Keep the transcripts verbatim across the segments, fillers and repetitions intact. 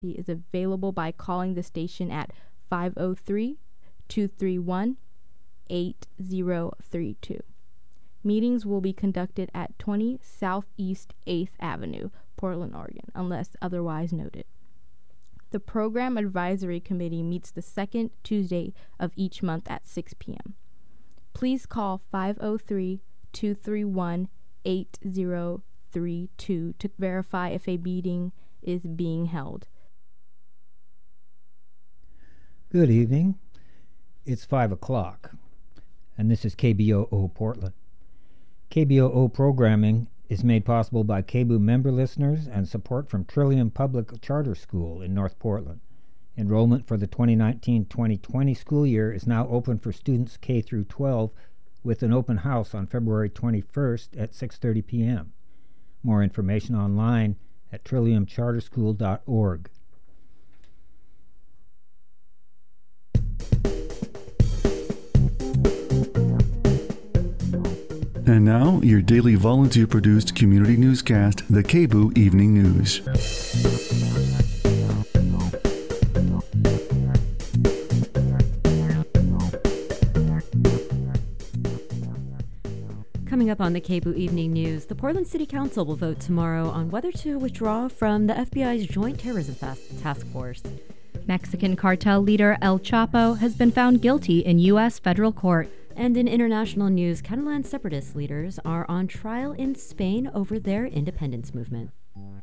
is available by calling the station at five oh three, two three one, eight oh three two. Meetings will be conducted at twenty Southeast eighth Avenue, Portland, Oregon, unless otherwise noted. The Program Advisory Committee meets the second Tuesday of each month at six p.m. Please call five oh three, two three one, eight oh three two to verify if a meeting is being held. Good evening. It's five o'clock, and this is K B O O Portland. K B O O programming is made possible by K B O O member listeners and support from Trillium Public Charter School in North Portland. Enrollment for the twenty nineteen twenty twenty school year is now open for students K through twelve with an open house on February twenty-first at six thirty p.m. More information online at trillium charter school dot org. And now, your daily volunteer-produced community newscast, the K B O O Evening News. Coming up on the K B O O Evening News, the Portland City Council will vote tomorrow on whether to withdraw from the F B I's Joint Terrorism Task Force. Mexican cartel leader El Chapo has been found guilty in U S federal court. And in international news, Catalan separatist leaders are on trial in Spain over their independence movement.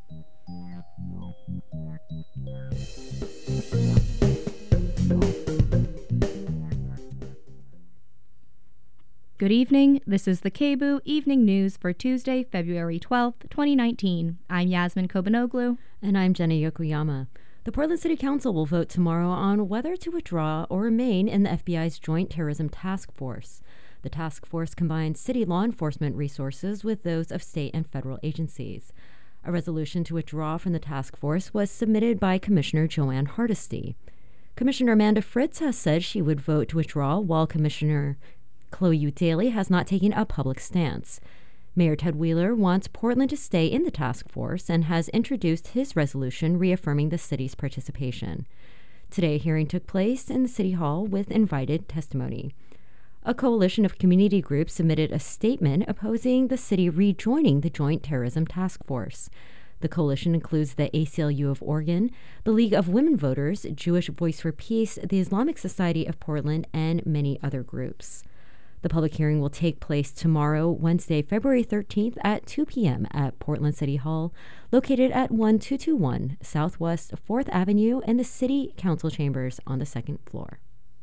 Good evening. This is the K B O O Evening News for Tuesday, February twelfth, twenty nineteen. I'm Yasmin Kobanoglu. And I'm Jenna Yokoyama. The Portland City Council will vote tomorrow on whether to withdraw or remain in the F B I's Joint Terrorism Task Force. The task force combines city law enforcement resources with those of state and federal agencies. A resolution to withdraw from the task force was submitted by Commissioner Joanne Hardesty. Commissioner Amanda Fritz has said she would vote to withdraw, while Commissioner Chloe U. Daly has not taken a public stance. Mayor Ted Wheeler wants Portland to stay in the task force and has introduced his resolution reaffirming the city's participation. Today, a hearing took place in the City Hall with invited testimony. A coalition of community groups submitted a statement opposing the city rejoining the Joint Terrorism Task Force. The coalition includes the A C L U of Oregon, the League of Women Voters, Jewish Voice for Peace, the Islamic Society of Portland, and many other groups. The public hearing will take place tomorrow, Wednesday, February thirteenth at two p.m. at Portland City Hall, located at twelve twenty-one Southwest fourth Avenue in the City Council chambers on the second floor.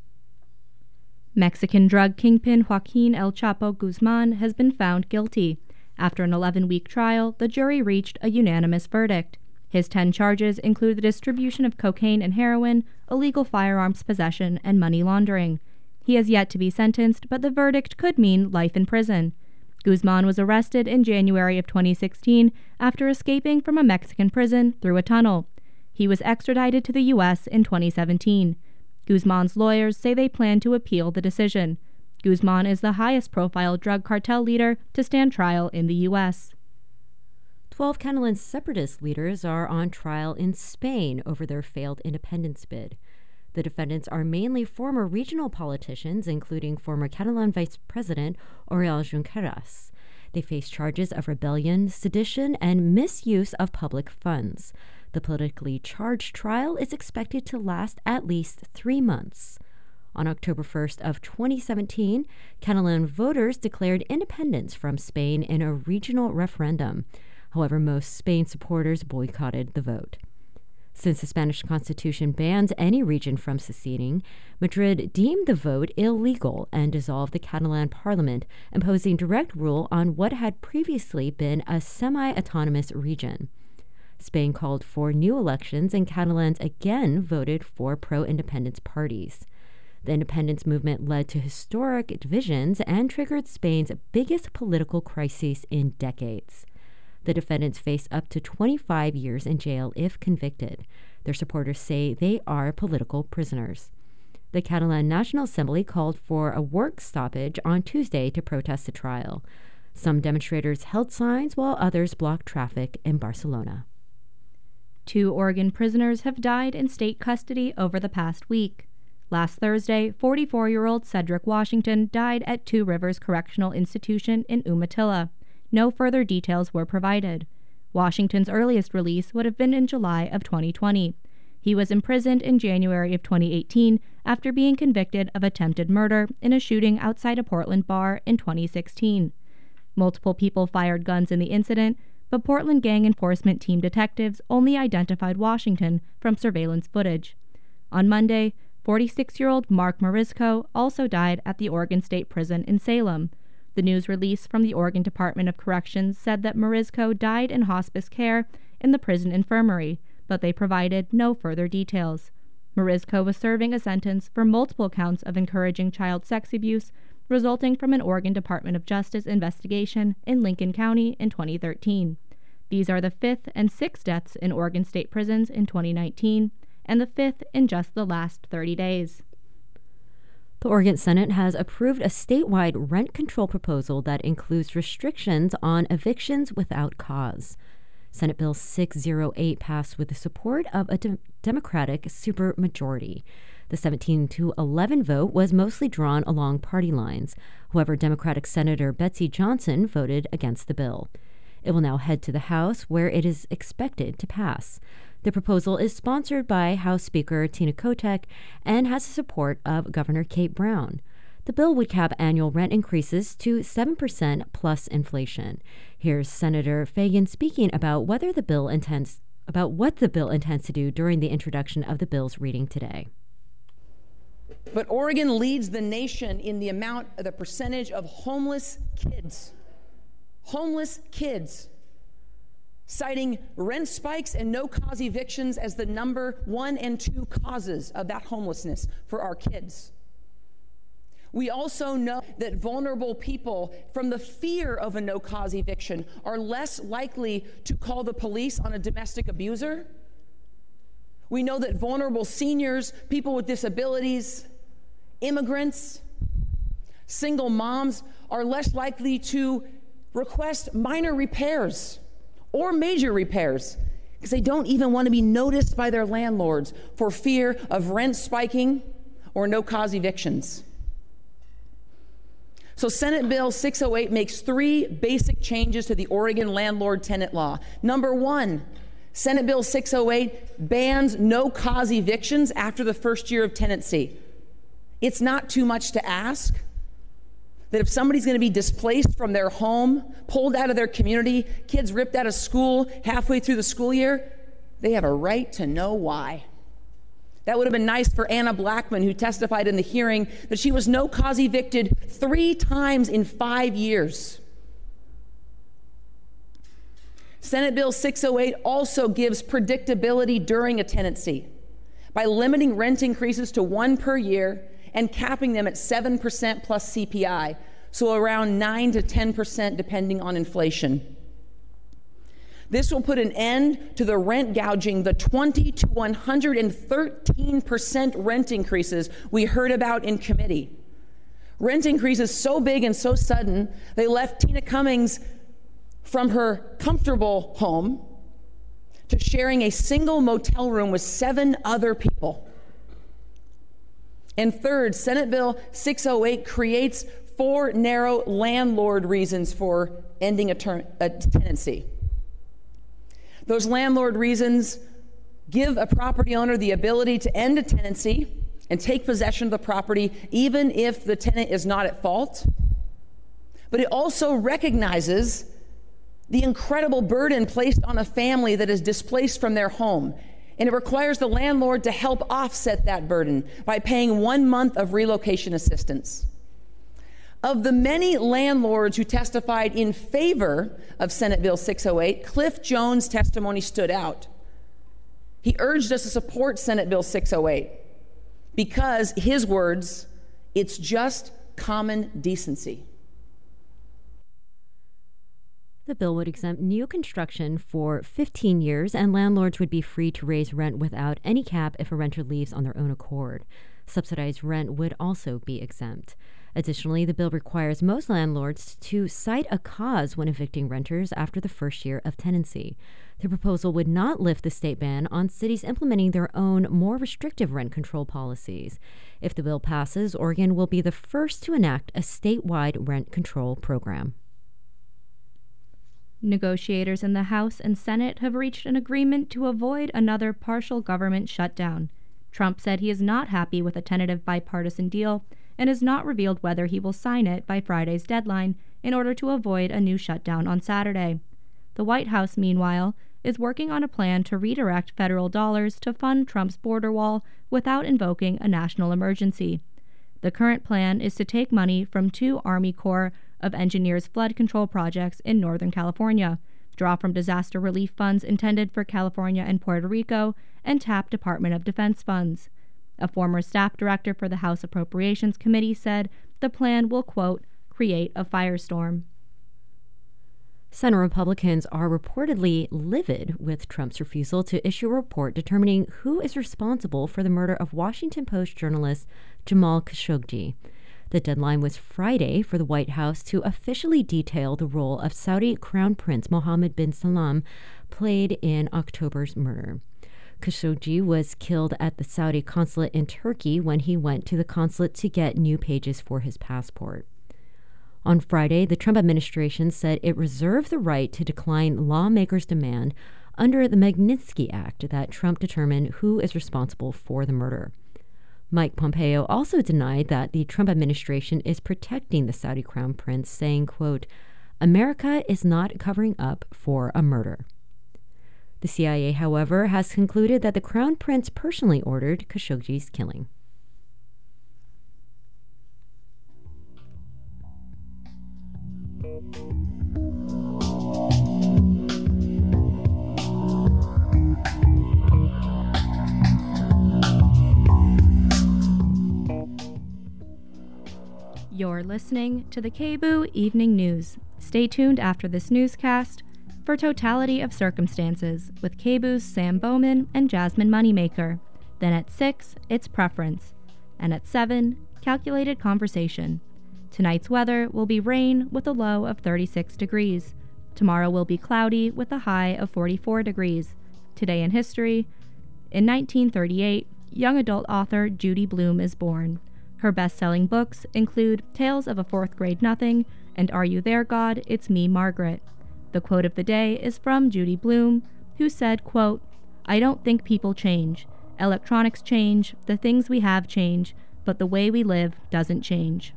Mexican drug kingpin Joaquin El Chapo Guzman has been found guilty. After an eleven-week trial, the jury reached a unanimous verdict. His ten charges include the distribution of cocaine and heroin, illegal firearms possession, and money laundering. He has yet to be sentenced, but the verdict could mean life in prison. Guzman was arrested in January of twenty sixteen after escaping from a Mexican prison through a tunnel. He was extradited to the U S in twenty seventeen. Guzman's lawyers say they plan to appeal the decision. Guzman is the highest-profile drug cartel leader to stand trial in the U S. Twelve Catalan separatist leaders are on trial in Spain over their failed independence bid. The defendants are mainly former regional politicians, including former Catalan Vice President Oriol Junqueras. They face charges of rebellion, sedition, and misuse of public funds. The politically charged trial is expected to last at least three months. On October first of twenty seventeen, Catalan voters declared independence from Spain in a regional referendum. However, most Spain supporters boycotted the vote. Since the Spanish Constitution bans any region from seceding, Madrid deemed the vote illegal and dissolved the Catalan parliament, imposing direct rule on what had previously been a semi-autonomous region. Spain called for new elections, and Catalans again voted for pro-independence parties. The independence movement led to historic divisions and triggered Spain's biggest political crisis in decades. The defendants face up to twenty-five years in jail if convicted. Their supporters say they are political prisoners. The Catalan National Assembly called for a work stoppage on Tuesday to protest the trial. Some demonstrators held signs while others blocked traffic in Barcelona. Two Oregon prisoners have died in state custody over the past week. Last Thursday, forty-four-year-old Cedric Washington died at Two Rivers Correctional Institution in Umatilla. No further details were provided. Washington's earliest release would have been in July of twenty twenty. He was imprisoned in January of twenty eighteen after being convicted of attempted murder in a shooting outside a Portland bar in twenty sixteen. Multiple people fired guns in the incident, but Portland Gang Enforcement Team detectives only identified Washington from surveillance footage. On Monday, forty-six-year-old Mark Morisco also died at the Oregon State Prison in Salem. The news release from the Oregon Department of Corrections said that Morisco died in hospice care in the prison infirmary, but they provided no further details. Morisco was serving a sentence for multiple counts of encouraging child sex abuse, resulting from an Oregon Department of Justice investigation in Lincoln County in twenty thirteen. These are the fifth and sixth deaths in Oregon state prisons in twenty nineteen, and the fifth in just the last thirty days. The Oregon Senate has approved a statewide rent control proposal that includes restrictions on evictions without cause. Senate Bill six oh eight passed with the support of a de- Democratic supermajority. The seventeen to eleven vote was mostly drawn along party lines. However, Democratic Senator Betsy Johnson voted against the bill. It will now head to the House, where it is expected to pass. The proposal is sponsored by House Speaker Tina Kotek and has the support of Governor Kate Brown. The bill would cap annual rent increases to seven percent plus inflation. Here's Senator Fagan speaking about whether the bill intends about what the bill intends to do during the introduction of the bill's reading today. But Oregon leads the nation in the amount of the percentage of homeless kids. Homeless kids. Citing rent spikes and no-cause evictions as the number one and two causes of that homelessness for our kids. We also know that vulnerable people, from the fear of a no-cause eviction, are less likely to call the police on a domestic abuser. We know that vulnerable seniors, people with disabilities, immigrants, single moms are less likely to request minor repairs or major repairs because they don't even want to be noticed by their landlords for fear of rent spiking or no-cause evictions. So Senate Bill six oh eight makes three basic changes to the Oregon landlord-tenant law. Number one, Senate Bill six oh eight bans no-cause evictions after the first year of tenancy. It's not too much to ask that if somebody's going to be displaced from their home, pulled out of their community, kids ripped out of school halfway through the school year, they have a right to know why. That would have been nice for Anna Blackman, who testified in the hearing that she was no-cause evicted three times in five years. Senate Bill six oh eight also gives predictability during a tenancy by limiting rent increases to one per year and capping them at seven percent plus C P I, so around nine to ten percent depending on inflation. This will put an end to the rent gouging, the twenty to one hundred thirteen percent rent increases we heard about in committee. Rent increases so big and so sudden, they left Tina Cummings from her comfortable home to sharing a single motel room with seven other people. And third, Senate Bill six oh eight creates four narrow landlord reasons for ending a, ter- a tenancy. Those landlord reasons give a property owner the ability to end a tenancy and take possession of the property even if the tenant is not at fault. But it also recognizes the incredible burden placed on a family that is displaced from their home. And it requires the landlord to help offset that burden by paying one month of relocation assistance. Of the many landlords who testified in favor of Senate Bill six oh eight, Cliff Jones' testimony stood out. He urged us to support Senate Bill six oh eight because, his words, it's just common decency. The bill would exempt new construction for fifteen years, and landlords would be free to raise rent without any cap if a renter leaves on their own accord. Subsidized rent would also be exempt. Additionally, the bill requires most landlords to cite a cause when evicting renters after the first year of tenancy. The proposal would not lift the state ban on cities implementing their own more restrictive rent control policies. If the bill passes, Oregon will be the first to enact a statewide rent control program. Negotiators in the House and Senate have reached an agreement to avoid another partial government shutdown. Trump said he is not happy with a tentative bipartisan deal and has not revealed whether he will sign it by Friday's deadline in order to avoid a new shutdown on Saturday. The White House, meanwhile, is working on a plan to redirect federal dollars to fund Trump's border wall without invoking a national emergency. The current plan is to take money from two Army Corps of Engineers flood control projects in Northern California, draw from disaster relief funds intended for California and Puerto Rico, and tap Department of Defense funds. A former staff director for the House Appropriations Committee said the plan will, quote, create a firestorm. Senate Republicans are reportedly livid with Trump's refusal to issue a report determining who is responsible for the murder of Washington Post journalist Jamal Khashoggi. The deadline was Friday for the White House to officially detail the role of Saudi Crown Prince Mohammed bin Salman played in October's murder. Khashoggi was killed at the Saudi consulate in Turkey when he went to the consulate to get new pages for his passport. On Friday, the Trump administration said it reserved the right to decline lawmakers' demand under the Magnitsky Act that Trump determine who is responsible for the murder. Mike Pompeo also denied that the Trump administration is protecting the Saudi Crown Prince, saying, quote, America is not covering up for a murder. The C I A, however, has concluded that the Crown Prince personally ordered Khashoggi's killing. You're listening to the K B O O Evening News. Stay tuned after this newscast for Totality of Circumstances with K B O O's Sam Bowman and Jasmine Moneymaker. Then at six, it's Preference. And at seven, Calculated Conversation. Tonight's weather will be rain with a low of thirty-six degrees. Tomorrow will be cloudy with a high of forty-four degrees. Today in history, in nineteen thirty-eight, young adult author Judy Blume is born. Her best-selling books include Tales of a Fourth Grade Nothing and Are You There, God? It's Me, Margaret. The quote of the day is from Judy Blume, who said, quote, I don't think people change. Electronics change, the things we have change, but the way we live doesn't change.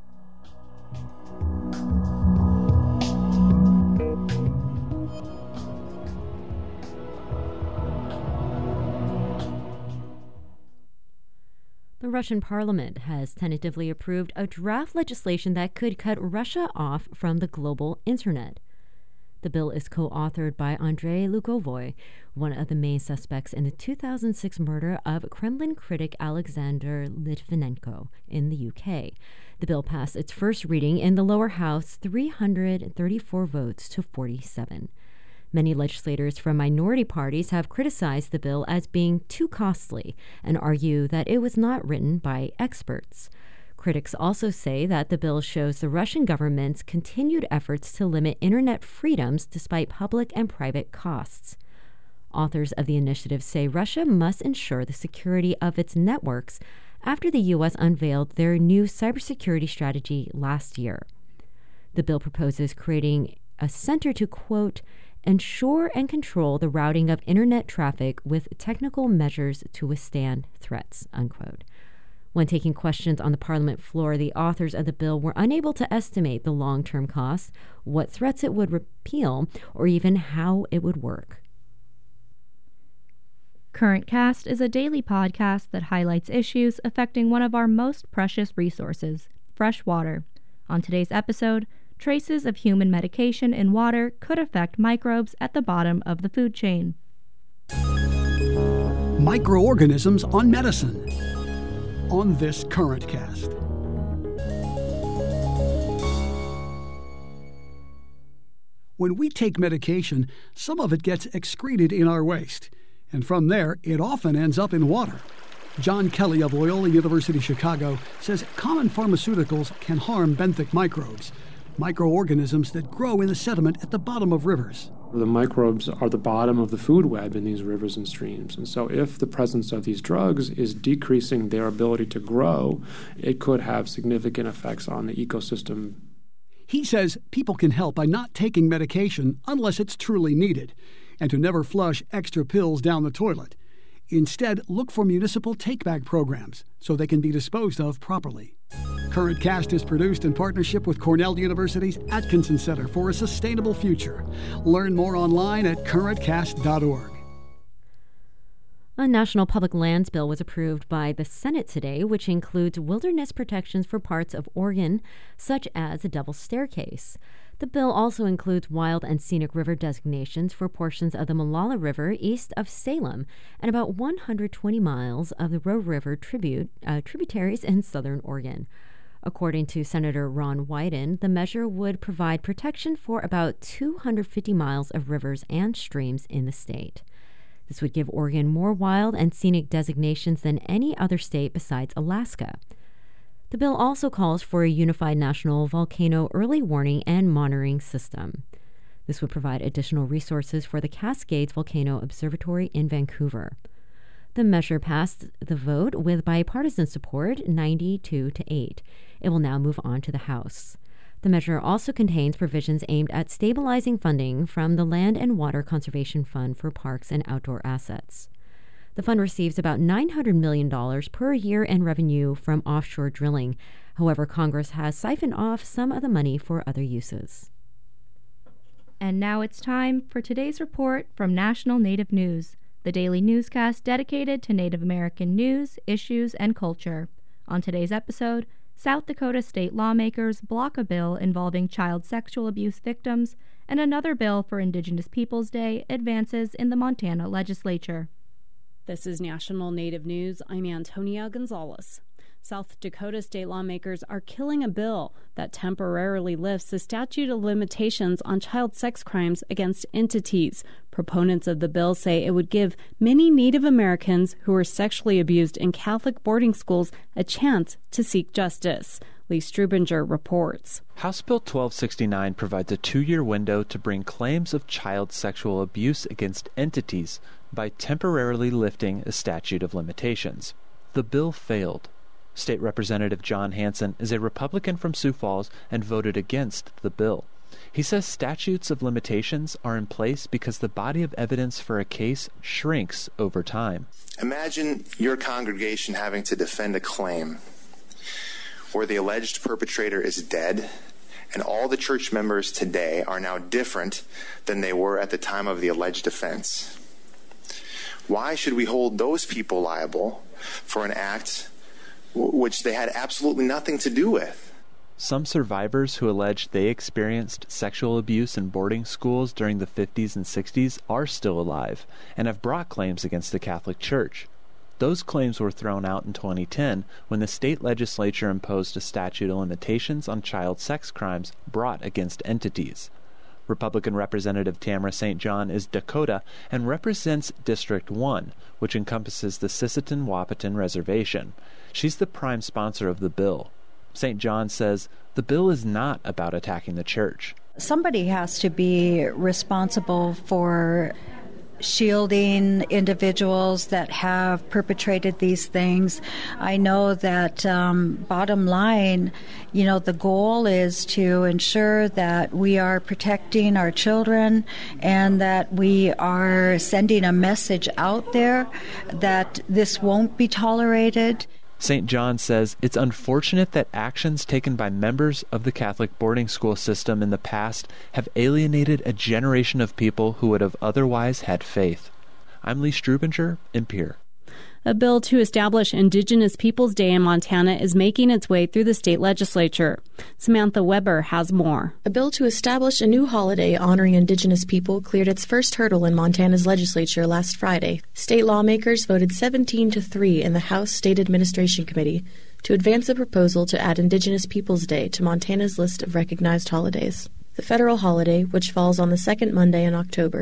The Russian parliament has tentatively approved a draft legislation that could cut Russia off from the global internet. The bill is co-authored by Andrei Lugovoy, one of the main suspects in the two thousand six murder of Kremlin critic Alexander Litvinenko in the U K. The bill passed its first reading in the lower house, three hundred thirty-four votes to forty-seven. Many legislators from minority parties have criticized the bill as being too costly and argue that it was not written by experts. Critics also say that the bill shows the Russian government's continued efforts to limit internet freedoms despite public and private costs. Authors of the initiative say Russia must ensure the security of its networks after the U S unveiled their new cybersecurity strategy last year. The bill proposes creating a center to, quote, ensure and control the routing of internet traffic with technical measures to withstand threats, unquote. When taking questions on the parliament floor, the authors of the bill were unable to estimate the long-term costs, what threats it would repeal, or even how it would work. Current Cast is a daily podcast that highlights issues affecting one of our most precious resources, fresh water. On today's episode, traces of human medication in water could affect microbes at the bottom of the food chain. Microorganisms on medicine on this Current Cast. When we take medication, some of it gets excreted in our waste, and from there it often ends up in water. John Kelly of Loyola University Chicago says common pharmaceuticals can harm benthic microbes, microorganisms that grow in the sediment at the bottom of rivers. The microbes are the bottom of the food web in these rivers and streams. And so if the presence of these drugs is decreasing their ability to grow, it could have significant effects on the ecosystem. He says people can help by not taking medication unless it's truly needed, and to never flush extra pills down the toilet. Instead, look for municipal take-back programs so they can be disposed of properly. Current Cast is produced in partnership with Cornell University's Atkinson Center for a Sustainable Future. Learn more online at current cast dot org. A national public lands bill was approved by the Senate today, which includes wilderness protections for parts of Oregon, such as a double staircase. The bill also includes wild and scenic river designations for portions of the Molalla River east of Salem and about one hundred twenty miles of the Roe River tribute, uh, tributaries in southern Oregon. According to Senator Ron Wyden, the measure would provide protection for about two hundred fifty miles of rivers and streams in the state. This would give Oregon more wild and scenic designations than any other state besides Alaska. The bill also calls for a unified national volcano early warning and monitoring system. This would provide additional resources for the Cascades Volcano Observatory in Vancouver. The measure passed the vote with bipartisan support, ninety-two to eight. It will now move on to the House. The measure also contains provisions aimed at stabilizing funding from the Land and Water Conservation Fund for parks and outdoor assets. The fund receives about nine hundred million dollars per year in revenue from offshore drilling. However, Congress has siphoned off some of the money for other uses. And now it's time for today's report from National Native News, the daily newscast dedicated to Native American news, issues, and culture. On today's episode, South Dakota state lawmakers block a bill involving child sexual abuse victims, and another bill for Indigenous Peoples Day advances in the Montana legislature. This is National Native News. I'm Antonia Gonzalez. South Dakota state lawmakers are killing a bill that temporarily lifts the statute of limitations on child sex crimes against entities. Proponents of the bill say it would give many Native Americans who were sexually abused in Catholic boarding schools a chance to seek justice. Lee Strubinger reports. House Bill twelve sixty-nine provides a two-year window to bring claims of child sexual abuse against entities by temporarily lifting a statute of limitations. The bill failed. State Representative John Hanson is a Republican from Sioux Falls and voted against the bill. He says statutes of limitations are in place because the body of evidence for a case shrinks over time. Imagine your congregation having to defend a claim where the alleged perpetrator is dead, and all the church members today are now different than they were at the time of the alleged offense. Why should we hold those people liable for an act w- which they had absolutely nothing to do with? Some survivors who allege they experienced sexual abuse in boarding schools during the fifties and sixties are still alive and have brought claims against the Catholic Church. Those claims were thrown out in twenty ten when the state legislature imposed a statute of limitations on child sex crimes brought against entities. Republican Representative Tamara Saint John is Dakota and represents District one, which encompasses the Sisseton-Wahpeton Reservation. She's the prime sponsor of the bill. Saint John says the bill is not about attacking the church. Somebody has to be responsible for shielding individuals that have perpetrated these things. I know that um, bottom line, you know, the goal is to ensure that we are protecting our children and that we are sending a message out there that this won't be tolerated. Saint John says it's unfortunate that actions taken by members of the Catholic boarding school system in the past have alienated a generation of people who would have otherwise had faith. I'm Lee Strubinger, N P R. A bill to establish Indigenous Peoples Day in Montana is making its way through the state legislature. Samantha Weber has more. A bill to establish a new holiday honoring Indigenous people cleared its first hurdle in Montana's legislature last Friday. State lawmakers voted seventeen to three in the House State Administration Committee to advance a proposal to add Indigenous Peoples Day to Montana's list of recognized holidays. The federal holiday, which falls on the second Monday in October,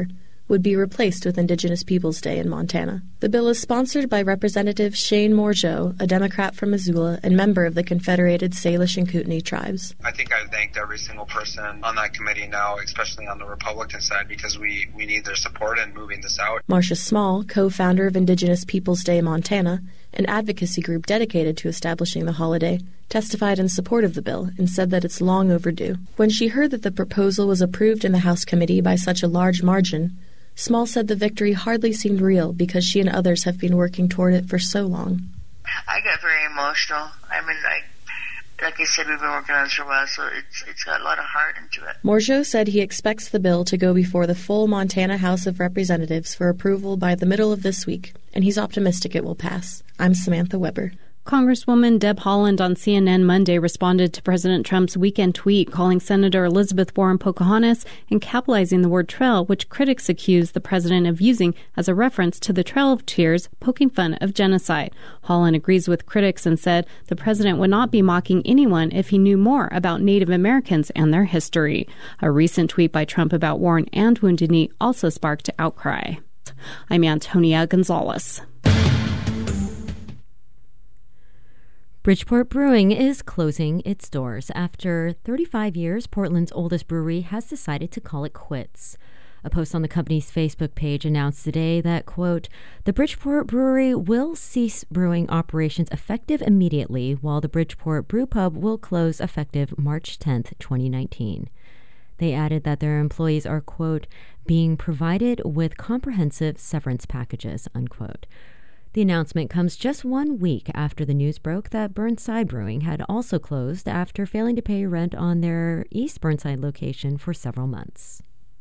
would be replaced with Indigenous Peoples Day in Montana. The bill is sponsored by Representative Shane Morgeau, a Democrat from Missoula and member of the Confederated Salish and Kootenai tribes. I think I've thanked every single person on that committee now, especially on the Republican side, because we, we need their support in moving this out. Marcia Small, co-founder of Indigenous Peoples Day Montana, an advocacy group dedicated to establishing the holiday, testified in support of the bill and said that it's long overdue. When she heard that the proposal was approved in the House committee by such a large margin, Small said the victory hardly seemed real because she and others have been working toward it for so long. I got very emotional. I mean, like, like I said, we've been working on this for a while, so it's it's got a lot of heart into it. Morgeau said he expects the bill to go before the full Montana House of Representatives for approval by the middle of this week, and he's optimistic it will pass. I'm Samantha Weber. Congresswoman Deb Haaland on C N N Monday responded to President Trump's weekend tweet calling Senator Elizabeth Warren Pocahontas and capitalizing the word trail, which critics accuse the president of using as a reference to the Trail of Tears, poking fun of genocide. Haaland agrees with critics and said the president would not be mocking anyone if he knew more about Native Americans and their history. A recent tweet by Trump about Warren and Wounded Knee also sparked outcry. I'm Antonia Gonzalez. Bridgeport Brewing is closing its doors. After thirty-five years, Portland's oldest brewery has decided to call it quits. A post on the company's Facebook page announced today that, quote, the Bridgeport Brewery will cease brewing operations effective immediately, while the Bridgeport Brew Pub will close effective March tenth, twenty nineteen. They added that their employees are, quote, being provided with comprehensive severance packages, unquote. The announcement comes just one week after the news broke that Burnside Brewing had also closed after failing to pay rent on their East Burnside location for several months.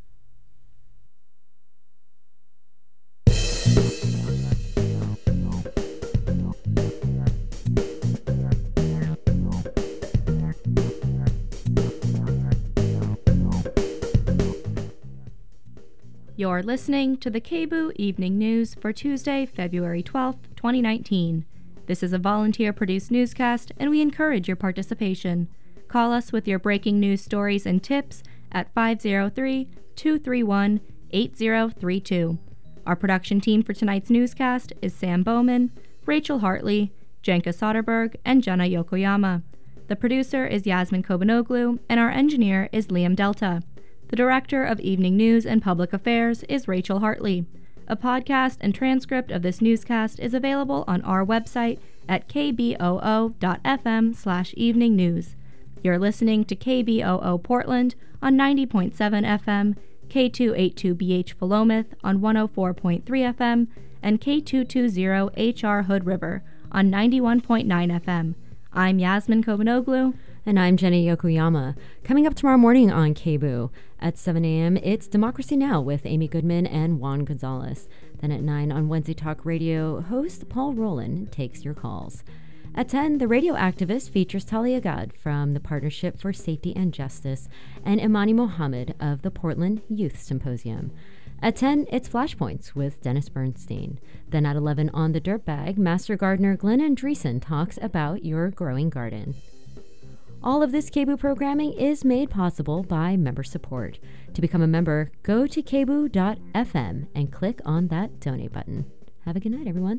You're listening to the K B O O Evening News for Tuesday, February twelfth, twenty nineteen. This is a volunteer-produced newscast, and we encourage your participation. Call us with your breaking news stories and tips at five oh three, two three one, eight oh three two. Our production team for tonight's newscast is Sam Bowman, Rachel Hartley, Jenka Soderberg, and Jenna Yokoyama. The producer is Yasmin Kobanoglu, and our engineer is Liam Delta. The Director of Evening News and Public Affairs is Rachel Hartley. A podcast and transcript of this newscast is available on our website at k b o o dot f m slash evening news. You're listening to K B O O Portland on ninety point seven F M, K two eighty-two B H Philomath on one oh four point three F M, and K two twenty H R Hood River on ninety-one point nine F M. I'm Yasmin Kobanoglu. And I'm Jenny Yokoyama. Coming up tomorrow morning on K B O O at seven a.m., it's Democracy Now! With Amy Goodman and Juan Gonzalez. Then at nine on Wednesday Talk Radio, host Paul Rowland takes your calls. At ten, the radio activist features Talia Gad from the Partnership for Safety and Justice and Imani Mohammed of the Portland Youth Symposium. At ten, it's Flashpoints with Dennis Bernstein. Then at eleven on The Dirtbag, Master Gardener Glenn Andreessen talks about your growing garden. All of this K B O O programming is made possible by member support. To become a member, go to k b o o dot f m and click on that donate button. Have a good night, everyone.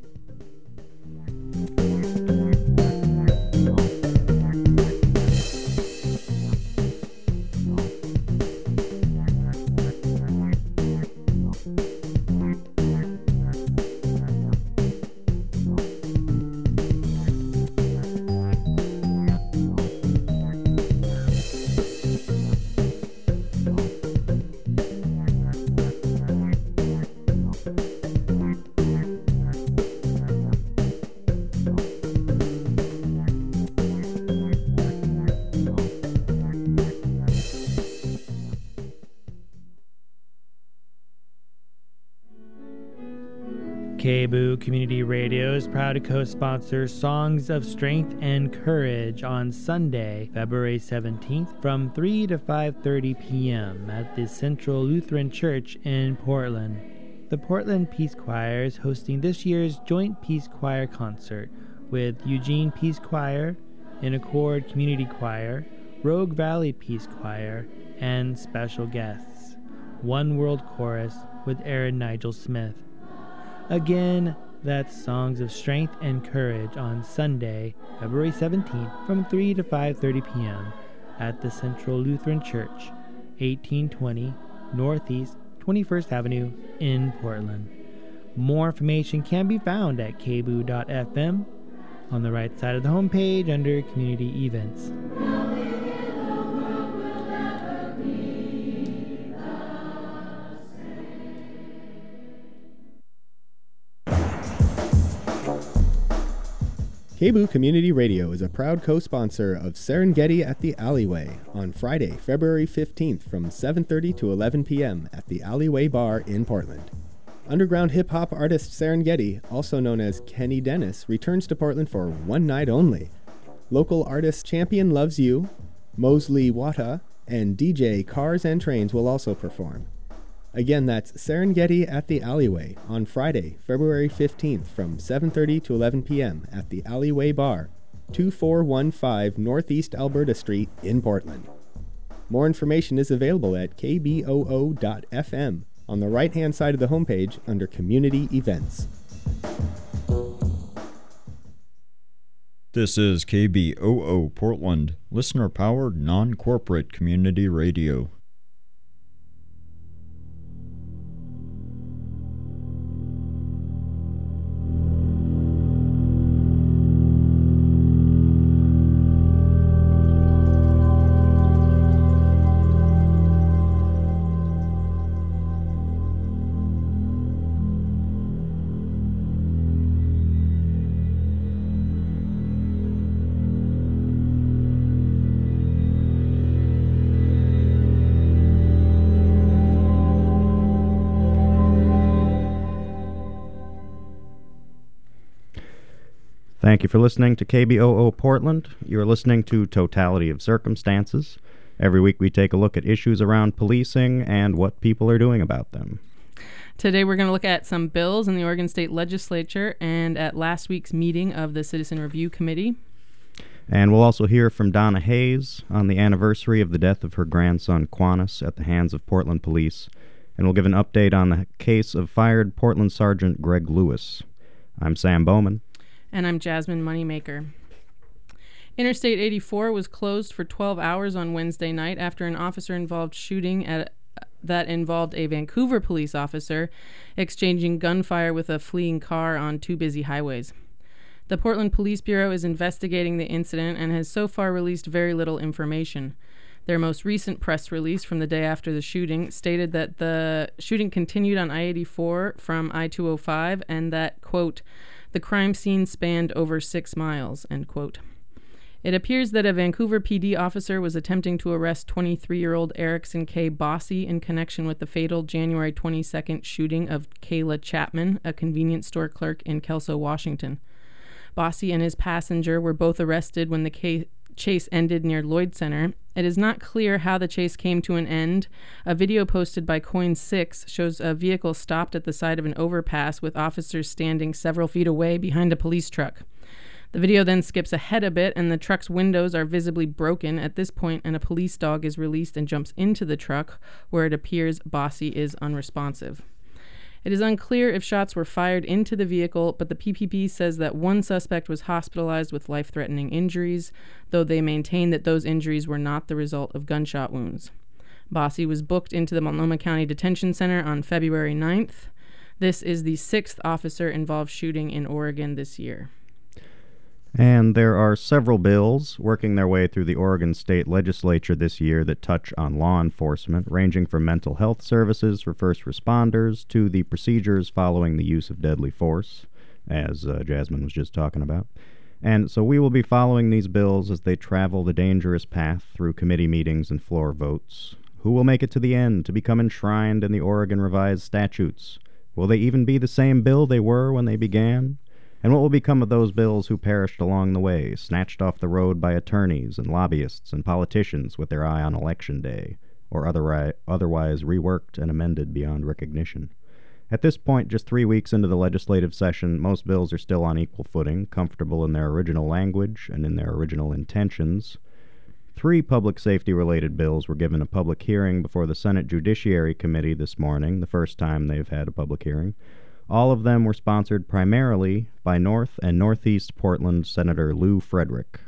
K B O O Community Radio is proud to co-sponsor Songs of Strength and Courage on Sunday, February seventeenth from three to five thirty p.m. at the Central Lutheran Church in Portland. The Portland Peace Choir is hosting this year's Joint Peace Choir concert with Eugene Peace Choir, In Accord Community Choir, Rogue Valley Peace Choir, and special guests. One World Chorus, with Aaron Nigel Smith. Again, that's Songs of Strength and Courage on Sunday, February seventeenth from three to five thirty p.m. at the Central Lutheran Church, eighteen twenty Northeast twenty-first Avenue in Portland. More information can be found at k b o o dot f m on the right side of the homepage under Community Events. K B O O Community Radio is a proud co-sponsor of Serengeti at the Alleyway on Friday, February fifteenth from seven thirty to eleven p.m. at the Alleyway Bar in Portland. Underground hip-hop artist Serengeti, also known as Kenny Dennis, returns to Portland for one night only. Local artist Champion Loves You, Mosley Wata, and D J Cars and Trains will also perform. Again, that's Serengeti at the Alleyway on Friday, February fifteenth from seven thirty to eleven p.m. at the Alleyway Bar, two four one five Northeast Alberta Street in Portland. More information is available at k b o o dot f m on the right-hand side of the homepage under Community Events. This is K B O O Portland, listener-powered, non-corporate community radio. Thank you for listening to K B O O Portland. You're listening to Totality of Circumstances. Every week we take a look at issues around policing and what people are doing about them. Today we're going to look at some bills in the Oregon State Legislature and at last week's meeting of the Citizen Review Committee. And we'll also hear from Donna Hayes on the anniversary of the death of her grandson Quanus at the hands of Portland police. And we'll give an update on the case of fired Portland Sergeant Greg Lewis. I'm Sam Bowman. And I'm Jasmine Moneymaker. Interstate eighty-four was closed for twelve hours on Wednesday night after an officer-involved shooting at that involved a Vancouver police officer exchanging gunfire with a fleeing car on two busy highways. The Portland Police Bureau is investigating the incident and has so far released very little information. Their most recent press release from the day after the shooting stated that the shooting continued on I eighty-four from I two oh five and that, quote, the crime scene spanned over six miles, end quote. It appears that a Vancouver P D officer was attempting to arrest twenty-three-year-old Erickson K. Bossy in connection with the fatal January twenty-second shooting of Kayla Chapman, a convenience store clerk in Kelso, Washington. Bossy and his passenger were both arrested when the ca- chase ended near Lloyd Center. It is not clear how the chase came to an end. A video posted by Coin six shows a vehicle stopped at the side of an overpass with officers standing several feet away behind a police truck. The video then skips ahead a bit, and the truck's windows are visibly broken at this point, and a police dog is released and jumps into the truck, where it appears Bossy is unresponsive. It is unclear if shots were fired into the vehicle, but the P P P says that one suspect was hospitalized with life-threatening injuries, though they maintain that those injuries were not the result of gunshot wounds. Bossy was booked into the Multnomah County Detention Center on February ninth. This is the sixth officer-involved shooting in Oregon this year. And there are several bills working their way through the Oregon State Legislature this year that touch on law enforcement, ranging from mental health services for first responders to the procedures following the use of deadly force, as uh, Jasmine was just talking about. And so we will be following these bills as they travel the dangerous path through committee meetings and floor votes. Who will make it to the end to become enshrined in the Oregon Revised Statutes? Will they even be the same bill they were when they began? And what will become of those bills who perished along the way, snatched off the road by attorneys and lobbyists and politicians with their eye on Election Day, or otherwise, otherwise reworked and amended beyond recognition? At this point, just three weeks into the legislative session, most bills are still on equal footing, comfortable in their original language and in their original intentions. Three public safety-related bills were given a public hearing before the Senate Judiciary Committee this morning, the first time they've had a public hearing. All of them were sponsored primarily by North and Northeast Portland Senator Lou Frederick.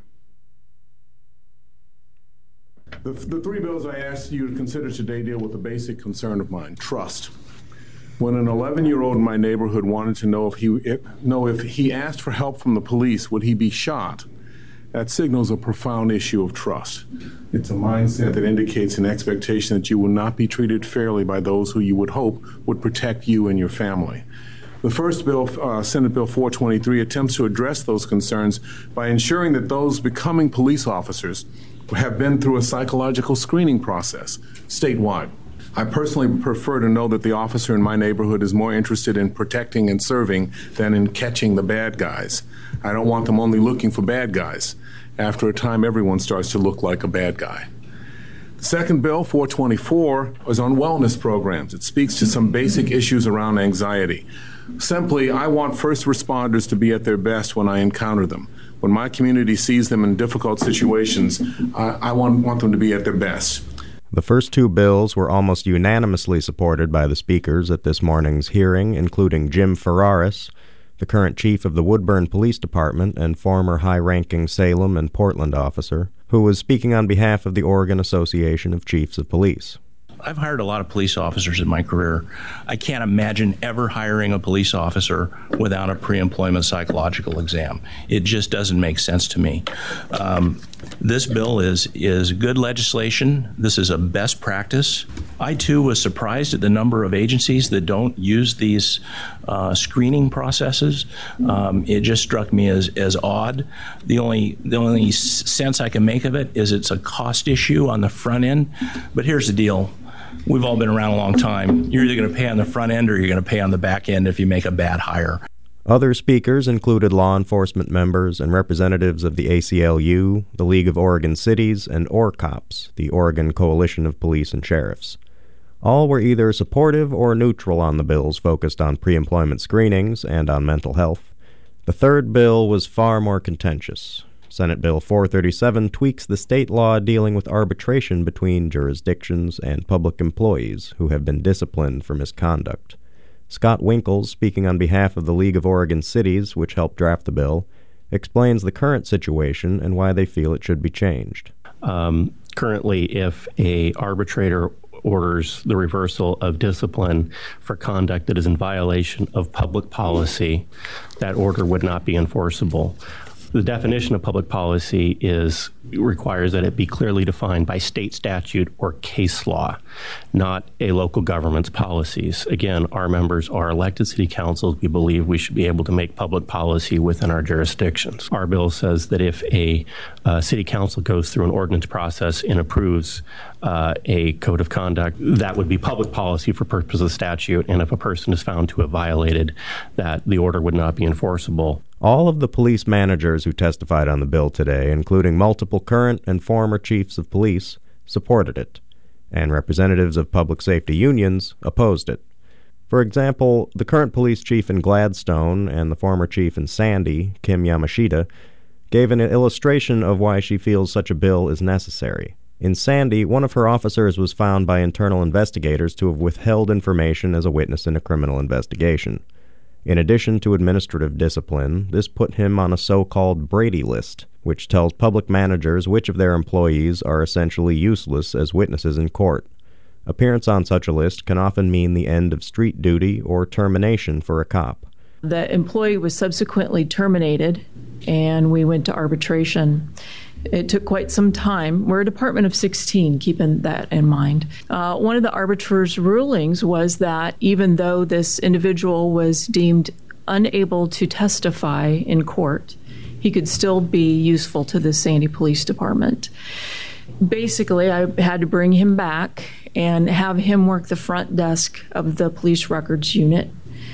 The, the three bills I asked you to consider today deal with a basic concern of mine, trust. When an eleven-year-old in my neighborhood wanted to know if he if, know if he asked for help from the police, would he be shot? That signals a profound issue of trust. It's a mindset that indicates an expectation that you will not be treated fairly by those who you would hope would protect you and your family. The first bill, uh, Senate Bill four twenty-three, attempts to address those concerns by ensuring that those becoming police officers have been through a psychological screening process statewide. I personally prefer to know that the officer in my neighborhood is more interested in protecting and serving than in catching the bad guys. I don't want them only looking for bad guys. After a time, everyone starts to look like a bad guy. The second bill, four twenty-four, is on wellness programs. It speaks to some basic issues around anxiety. Simply, I want first responders to be at their best when I encounter them. When my community sees them in difficult situations, I, I want, want them to be at their best. The first two bills were almost unanimously supported by the speakers at this morning's hearing, including Jim Ferraris, the current chief of the Woodburn Police Department and former high-ranking Salem and Portland officer, who was speaking on behalf of the Oregon Association of Chiefs of Police. I've hired a lot of police officers in my career. I can't imagine ever hiring a police officer without a pre-employment psychological exam. It just doesn't make sense to me. Um, this bill is is good legislation. This is a best practice. I, too, was surprised at the number of agencies that don't use these uh, screening processes. Um, it just struck me as, as odd. The only, the only sense I can make of it is it's a cost issue on the front end. But here's the deal. We've all been around a long time. You're either going to pay on the front end or you're going to pay on the back end if you make a bad hire. Other speakers included law enforcement members and representatives of the A C L U, the League of Oregon Cities, and ORCOPS, the Oregon Coalition of Police and Sheriffs. All were either supportive or neutral on the bills focused on pre-employment screenings and on mental health. The third bill was far more contentious. Senate Bill four thirty-seven tweaks the state law dealing with arbitration between jurisdictions and public employees who have been disciplined for misconduct. Scott Winkles, speaking on behalf of the League of Oregon Cities, which helped draft the bill, explains the current situation and why they feel it should be changed. Um, currently, if a arbitrator orders the reversal of discipline for conduct that is in violation of public policy, that order would not be enforceable. The definition of public policy is requires that it be clearly defined by state statute or case law, not a local government's policies. Again, our members are elected city councils. We believe we should be able to make public policy within our jurisdictions. Our bill says that if a uh, city council goes through an ordinance process and approves uh, a code of conduct, that would be public policy for purposes of statute. And if a person is found to have violated that, the order would not be enforceable. All of the police managers who testified on the bill today, including multiple current and former chiefs of police, supported it, and representatives of public safety unions opposed it. For example, the current police chief in Gladstone and the former chief in Sandy, Kim Yamashita, gave an illustration of why she feels such a bill is necessary. In Sandy, one of her officers was found by internal investigators to have withheld information as a witness in a criminal investigation. In addition to administrative discipline, this put him on a so-called Brady list, which tells public managers which of their employees are essentially useless as witnesses in court. Appearance on such a list can often mean the end of street duty or termination for a cop. The employee was subsequently terminated, and we went to arbitration. It took quite some time. We're a department of sixteen, keeping that in mind. Uh, one of the arbitrator's rulings was that even though this individual was deemed unable to testify in court, he could still be useful to the Sandy Police Department. Basically, I had to bring him back and have him work the front desk of the police records unit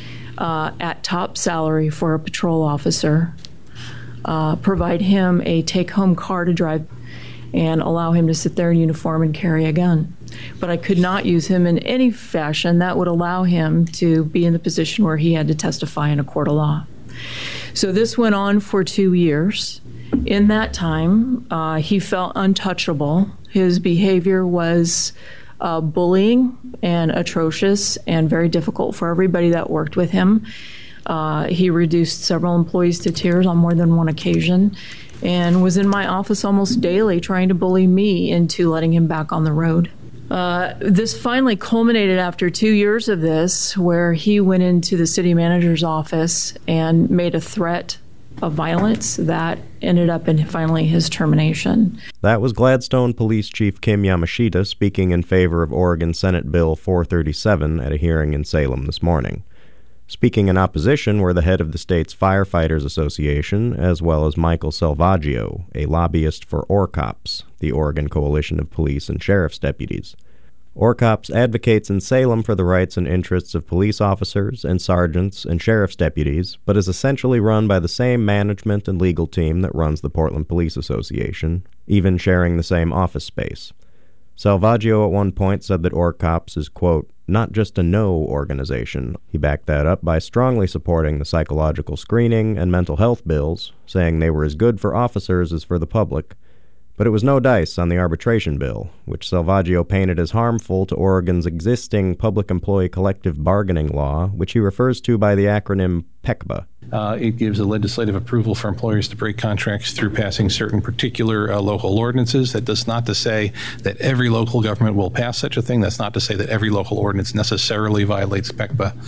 uh, at top salary for a patrol officer. Uh, provide him a take-home car to drive and allow him to sit there in uniform and carry a gun. But I could not use him in any fashion that would allow him to be in the position where he had to testify in a court of law. So this went on for two years. In that time, uh, he felt untouchable. His behavior was uh, bullying and atrocious and very difficult for everybody that worked with him. Uh, he reduced several employees to tears on more than one occasion and was in my office almost daily trying to bully me into letting him back on the road. Uh, this finally culminated after two years of this, where he went into the city manager's office and made a threat of violence that ended up in finally his termination. That was Gladstone Police Chief Kim Yamashita speaking in favor of Oregon Senate Bill four thirty-seven at a hearing in Salem this morning. Speaking in opposition were the head of the state's Firefighters Association, as well as Michael Salvaggio, a lobbyist for ORCOPS, the Oregon Coalition of Police and Sheriff's Deputies. ORCOPS advocates in Salem for the rights and interests of police officers and sergeants and sheriff's deputies, but is essentially run by the same management and legal team that runs the Portland Police Association, even sharing the same office space. Salvaggio at one point said that ORCOPS is, quote, not just a no organization. He backed that up by strongly supporting the psychological screening and mental health bills, saying they were as good for officers as for the public. But it was no dice on the arbitration bill, which Salvaggio painted as harmful to Oregon's existing public employee collective bargaining law, which he refers to by the acronym P E C B A. Uh, it gives a legislative approval for employers to break contracts through passing certain particular uh, local ordinances. That does not to say that every local government will pass such a thing. That's not to say that every local ordinance necessarily violates P E C B A.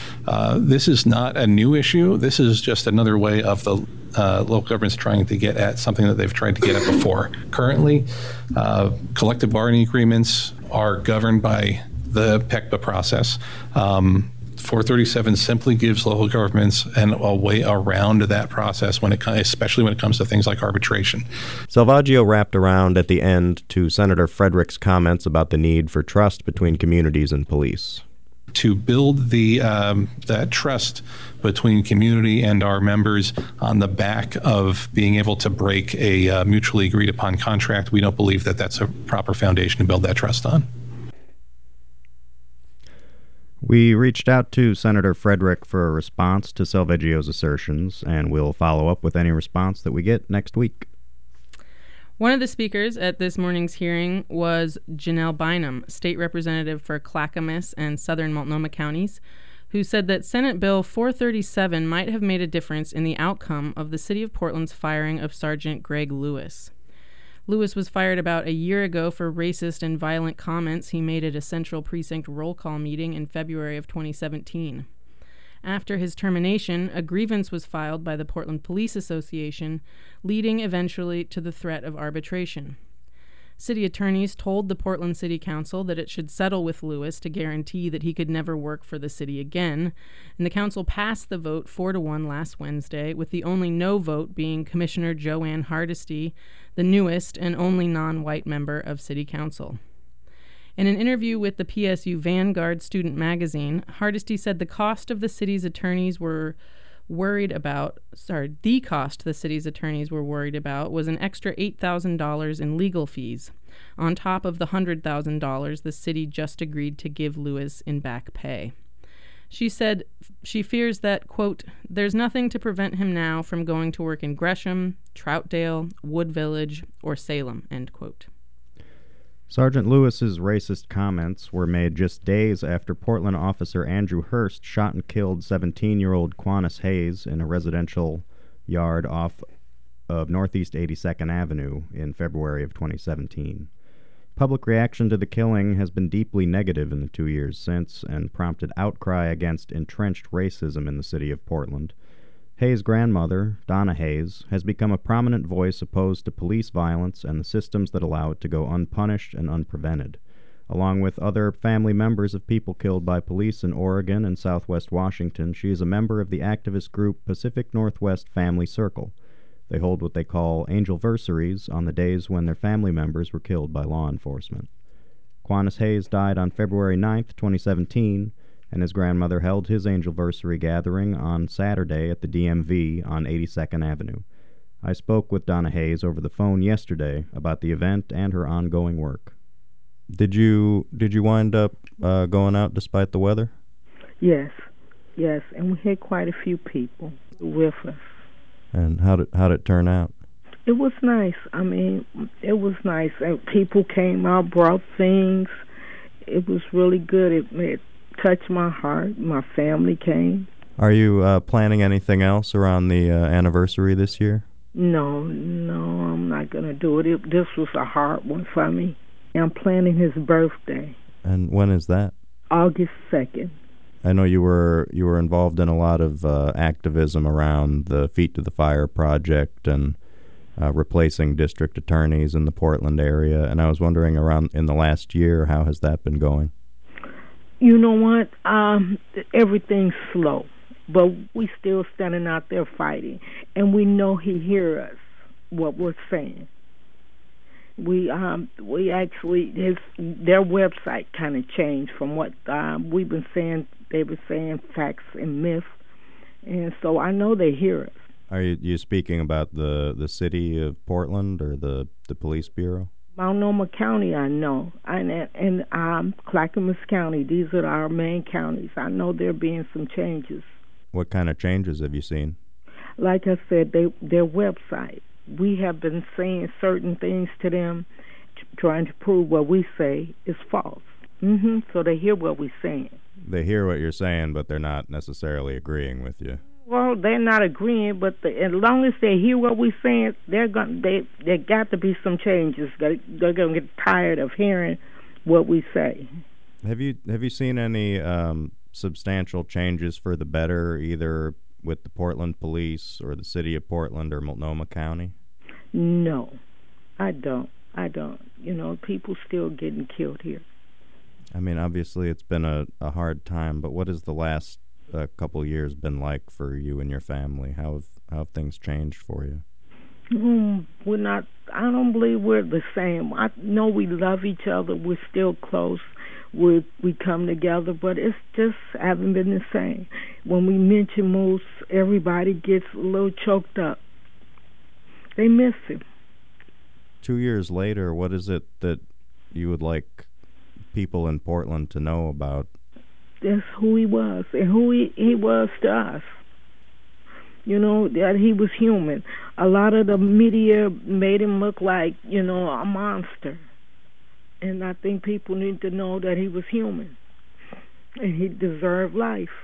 Uh, this is not a new issue. This is just another way of the uh, local governments trying to get at something that they've tried to get at before. Currently, uh, collective bargaining agreements are governed by the P E C B A process. Um, four thirty-seven simply gives local governments an, a way around that process, when it, especially when it comes to things like arbitration. Salvaggio wrapped around at the end to Senator Frederick's comments about the need for trust between communities and police. To build the um, that trust between community and our members on the back of being able to break a uh, mutually agreed upon contract, we don't believe that that's a proper foundation to build that trust on. We reached out to Senator Frederick for a response to Salvaggio's assertions, and we'll follow up with any response that we get next week. One of the speakers at this morning's hearing was Janelle Bynum, state representative for Clackamas and southern Multnomah counties, who said that Senate Bill four thirty-seven might have made a difference in the outcome of the city of Portland's firing of Sergeant Greg Lewis. Lewis was fired about a year ago for racist and violent comments he made at a Central Precinct roll call meeting in February of twenty seventeen. After his termination, a grievance was filed by the Portland Police Association, leading eventually to the threat of arbitration. City attorneys told the Portland City Council that it should settle with Lewis to guarantee that he could never work for the city again, and the council passed the vote four to one last Wednesday, with the only no vote being Commissioner Joanne Hardesty, the newest and only non-white member of City Council. In an interview with the P S U Vanguard student magazine, Hardesty said the cost of the city's attorneys were worried about, sorry, the cost the city's attorneys were worried about was an extra eight thousand dollars in legal fees, on top of the one hundred thousand dollars the city just agreed to give Lewis in back pay. She said she fears that, quote, there's nothing to prevent him now from going to work in Gresham, Troutdale, Wood Village, or Salem, end quote. Sergeant Lewis's racist comments were made just days after Portland officer Andrew Hurst shot and killed seventeen-year-old Quanus Hayes in a residential yard off of Northeast eighty-second Avenue in February of twenty seventeen. Public reaction to the killing has been deeply negative in the two years since and prompted outcry against entrenched racism in the city of Portland. Hayes' grandmother, Donna Hayes, has become a prominent voice opposed to police violence and the systems that allow it to go unpunished and unprevented. Along with other family members of people killed by police in Oregon and southwest Washington, she is a member of the activist group Pacific Northwest Family Circle. They hold what they call angelversaries on the days when their family members were killed by law enforcement. Quanus Hayes died on February ninth, twenty seventeen, and his grandmother held his angelversary gathering on Saturday at the D M V on eighty-second Avenue. I spoke with Donna Hayes over the phone yesterday about the event and her ongoing work. Did you did you wind up uh, going out despite the weather? Yes, yes, and we had quite a few people with us. And how did how did it turn out? It was nice. I mean, it was nice. And people came out, brought things. It was really good. It, it touched my heart. My family came. Are you uh, planning anything else around the uh, anniversary this year? No, no, I'm not going to do it. it. This was a hard one for me. I'm planning his birthday. And when is that? August second. I know you were you were involved in a lot of uh, activism around the Feet to the Fire project and uh, replacing district attorneys in the Portland area. And I was wondering, around in the last year, how has that been going? You know what? Um, everything's slow, but we still standing out there fighting, and we know he hear us, what we're saying. We um we actually his their website kind of changed from what um, we've been saying. They were saying facts and myths, and so I know they hear us. Are you, you speaking about the, the city of Portland or the, the police bureau? Multnomah County, I know, and and um, Clackamas County. These are our main counties. I know there being some changes. What kind of changes have you seen? Like I said, they their website. We have been saying certain things to them, t- trying to prove what we say is false. Mm-hmm. So they hear what we're saying. They hear what you're saying, but they're not necessarily agreeing with you. Well, they're not agreeing, but the, as long as they hear what we're saying, they're going. They there got to be some changes. They, they're going to get tired of hearing what we say. Have you have you seen any um, substantial changes for the better, either with the Portland Police or the City of Portland or Multnomah County? No, I don't. I don't. You know, people still getting killed here. I mean, obviously it's been a, a hard time, but what has the last uh, couple years been like for you and your family? How have, how have things changed for you? Mm, we're not, I don't believe we're the same. I know we love each other. We're still close. We we come together, but it's just haven't been the same. When we mention Moose, everybody gets a little choked up. They miss him. Two years later, what is it that you would like people in Portland to know about? That's who he was and who he, he was to us. You know, that he was human. A lot of the media made him look like, you know, a monster. And I think people need to know that he was human and he deserved life.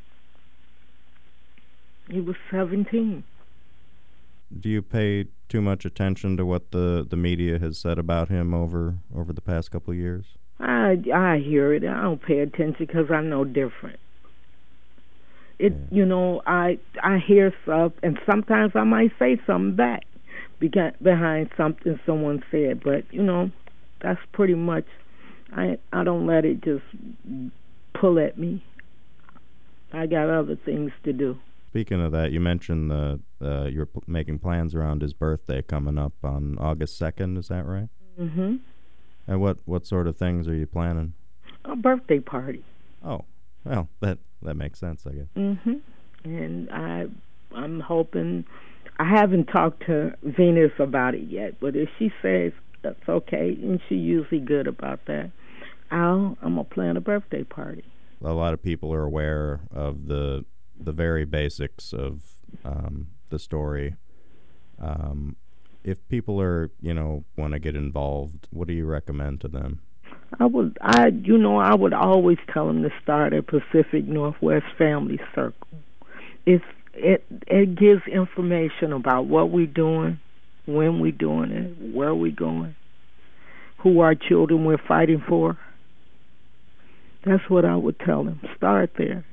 He was seventeen. Do you pay too much attention to what the, the media has said about him over, over the past couple of years? I I hear it. I don't pay attention because I know different. It yeah. You know, I I hear stuff, and sometimes I might say something back behind something someone said. But you know, that's pretty much. I I don't let it just pull at me. I got other things to do. Speaking of that, you mentioned the uh, you're p- making plans around his birthday coming up on August second. Is that right? Mm-hmm. And what, what sort of things are you planning? A birthday party. Oh, well, that that makes sense, I guess. Mm-hmm. And I, I'm hoping, I haven't talked to Venus about it yet, but if she says that's okay, and she's usually good about that, I'll, I'm going to plan a birthday party. A lot of people are aware of the the very basics of um, the story. Um If people are, you know, want to get involved, what do you recommend to them? I would, I, you know, I would always tell them to start a Pacific Northwest Family Circle. It's, it, it gives information about what we're doing, when we're doing it, where we're going, who our children we're fighting for. That's what I would tell them. Start there.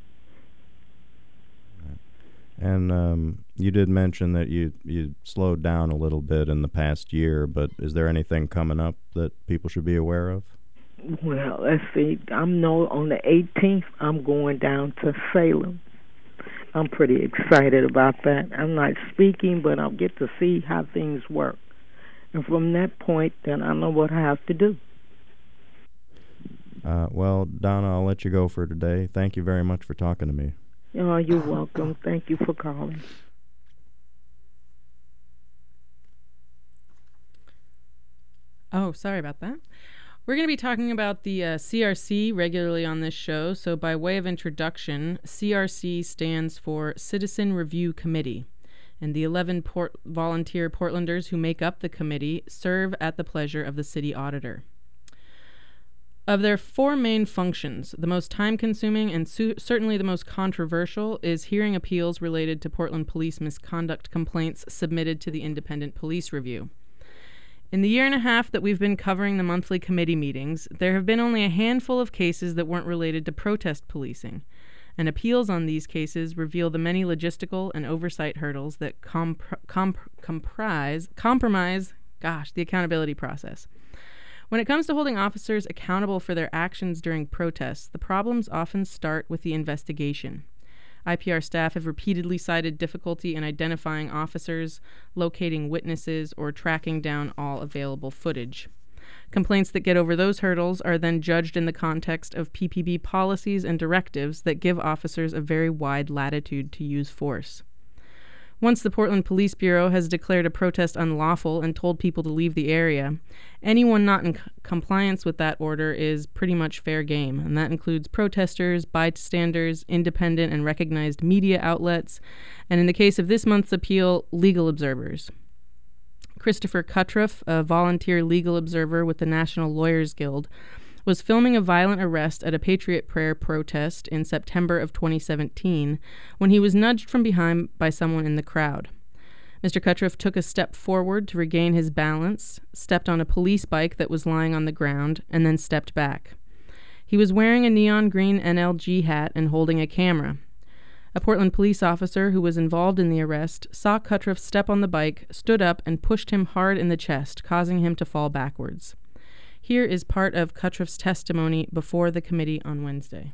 And um, you did mention that you, you slowed down a little bit in the past year, but is there anything coming up that people should be aware of? Well, let's see. I'm no on the eighteenth. I'm going down to Salem. I'm pretty excited about that. I'm not speaking, but I'll get to see how things work. And from that point, then I know what I have to do. Uh, well, Donna, I'll let you go for today. Thank you very much for talking to me. Oh, you're welcome. Thank you for calling. Oh, sorry about that. We're going to be talking about the uh, C R C regularly on this show. So by way of introduction, C R C stands for Citizen Review Committee. and the eleven port- volunteer Portlanders who make up the committee serve at the pleasure of the city auditor. Of their four main functions, the most time-consuming and su- certainly the most controversial is hearing appeals related to Portland police misconduct complaints submitted to the Independent Police Review. In the year and a half that we've been covering the monthly committee meetings, there have been only a handful of cases that weren't related to protest policing, and appeals on these cases reveal the many logistical and oversight hurdles that comp- comp- comprise, compromise, gosh, the accountability process. When it comes to holding officers accountable for their actions during protests, the problems often start with the investigation. I P R staff have repeatedly cited difficulty in identifying officers, locating witnesses, or tracking down all available footage. Complaints that get over those hurdles are then judged in the context of P P B policies and directives that give officers a very wide latitude to use force. Once the Portland Police Bureau has declared a protest unlawful and told people to leave the area, anyone not in c- compliance with that order is pretty much fair game, and that includes protesters, bystanders, independent and recognized media outlets, and in the case of this month's appeal, legal observers. Christopher Cutruff, a volunteer legal observer with the National Lawyers Guild, was filming a violent arrest at a Patriot Prayer protest in September of twenty seventeen when he was nudged from behind by someone in the crowd. Mister Cutruff took a step forward to regain his balance, stepped on a police bike that was lying on the ground, and then stepped back. He was wearing a neon green N L G hat and holding a camera. A Portland police officer who was involved in the arrest saw Cutruff step on the bike, stood up, and pushed him hard in the chest, causing him to fall backwards. Here is part of Cutruff's testimony before the committee on Wednesday.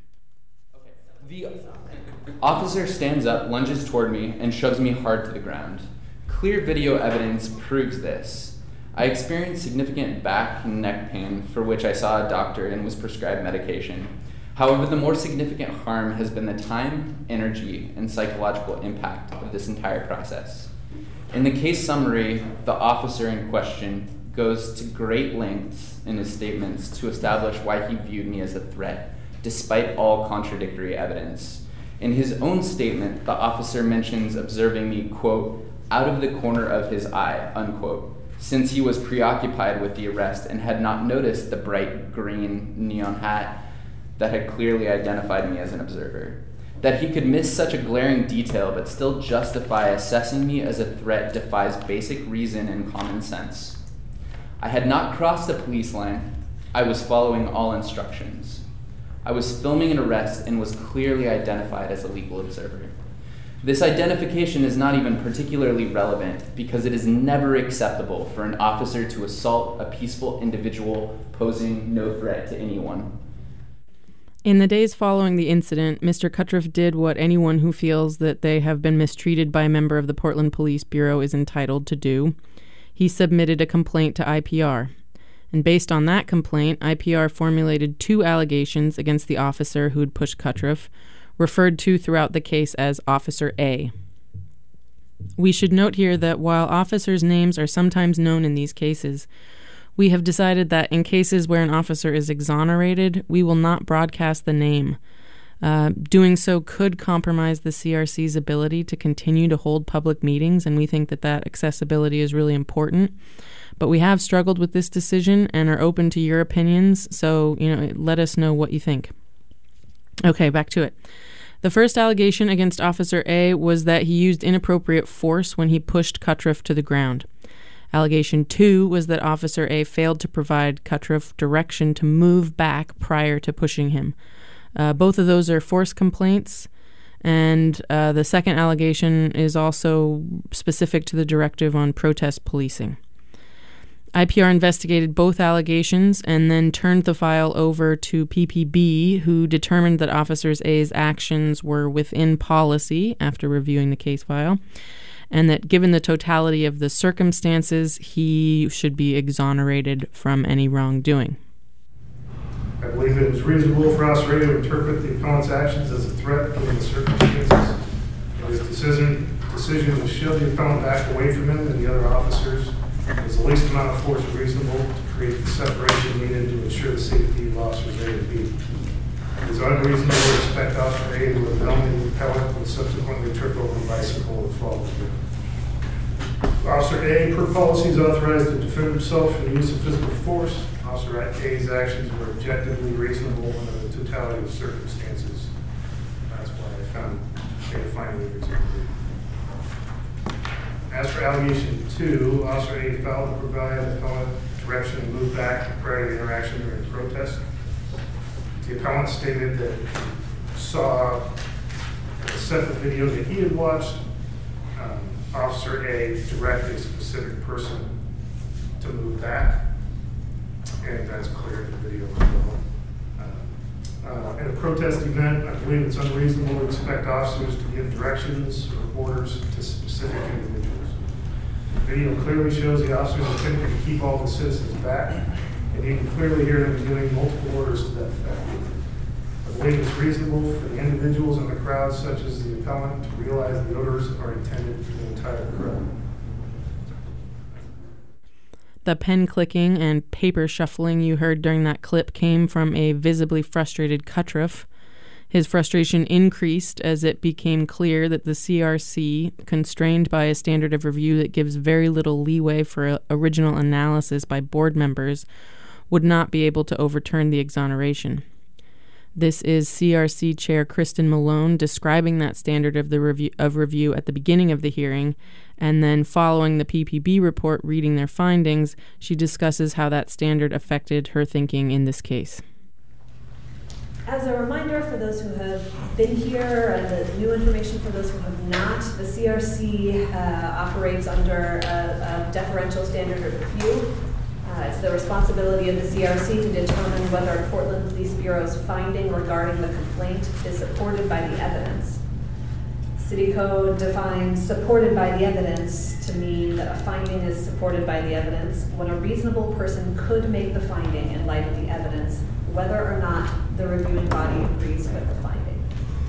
The officer stands up, lunges toward me, and shoves me hard to the ground. Clear video evidence proves this. I experienced significant back and neck pain, for which I saw a doctor and was prescribed medication. However, the more significant harm has been the time, energy, and psychological impact of this entire process. In the case summary, the officer in question goes to great lengths in his statements to establish why he viewed me as a threat, despite all contradictory evidence. In his own statement, the officer mentions observing me, quote, out of the corner of his eye, unquote, since he was preoccupied with the arrest and had not noticed the bright green neon hat that had clearly identified me as an observer. That he could miss such a glaring detail but still justify assessing me as a threat defies basic reason and common sense. I had not crossed the police line. I was following all instructions. I was filming an arrest and was clearly identified as a legal observer. This identification is not even particularly relevant because it is never acceptable for an officer to assault a peaceful individual posing no threat to anyone. In the days following the incident, Mister Cutruff did what anyone who feels that they have been mistreated by a member of the Portland Police Bureau is entitled to do. He submitted a complaint to I P R. And based on that complaint, I P R formulated two allegations against the officer who had pushed Cutruff, referred to throughout the case as Officer A. We should note here that while officers' names are sometimes known in these cases, we have decided that in cases where an officer is exonerated, we will not broadcast the name. Uh, doing so could compromise the C R C's ability to continue to hold public meetings, and we think that that accessibility is really important. But we have struggled with this decision and are open to your opinions, so you know, let us know what you think. Okay, back to it. The first allegation against Officer A was that he used inappropriate force when he pushed Cutruff to the ground. Allegation two was that Officer A failed to provide Cutruff direction to move back prior to pushing him. Uh, both of those are force complaints, and uh, the second allegation is also specific to the directive on protest policing. I P R investigated both allegations and then turned the file over to P P B, who determined that Officer A's actions were within policy after reviewing the case file, and that given the totality of the circumstances, he should be exonerated from any wrongdoing. I believe it was reasonable for Officer A to interpret the appellant's actions as a threat given the circumstances. His decision, decision to shield the appellant back away from him and the other officers was the least amount of force reasonable to create the separation needed to ensure the safety of Officers A and B. It is unreasonable to expect Officer A to have known the appellant and subsequently trip over a bicycle and fall over. Officer A, per policy, is authorized to defend himself from the use of physical force. Officer A's actions were objectively reasonable under the totality of circumstances. That's why I found they were finding it reasonable. As for allegation two, Officer A failed to provide the appellant direction and move back prior to the interaction during the protest. The appellant stated that he saw a separate video that he had watched. Um, Officer A directed a specific person to move back, and that's clear in the video as well. Uh, uh, in a protest event, I believe it's unreasonable to expect officers to give directions or orders to specific individuals. The video clearly shows the officers intended to keep all the citizens back, and you can clearly hear them giving multiple orders to that effect. I believe it's reasonable for the individuals in the crowd, such as the appellant, to realize the orders are intended for the entire crowd. The pen clicking and paper shuffling you heard during that clip came from a visibly frustrated Cuttriff. His frustration increased as it became clear that the C R C, constrained by a standard of review that gives very little leeway for a, original analysis by board members, would not be able to overturn the exoneration. This is C R C Chair Kristen Malone describing that standard of the review of review at the beginning of the hearing, and then following the P P B report reading their findings, she discusses how that standard affected her thinking in this case. As a reminder for those who have been here and the new information for those who have not, the C R C uh, operates under a, a deferential standard of review. Uh, it's the responsibility of the C R C to determine whether Portland Police Bureau's finding regarding the complaint is supported by the evidence. City Code defines supported by the evidence to mean that a finding is supported by the evidence when a reasonable person could make the finding in light of the evidence, whether or not the reviewing body agrees with the finding.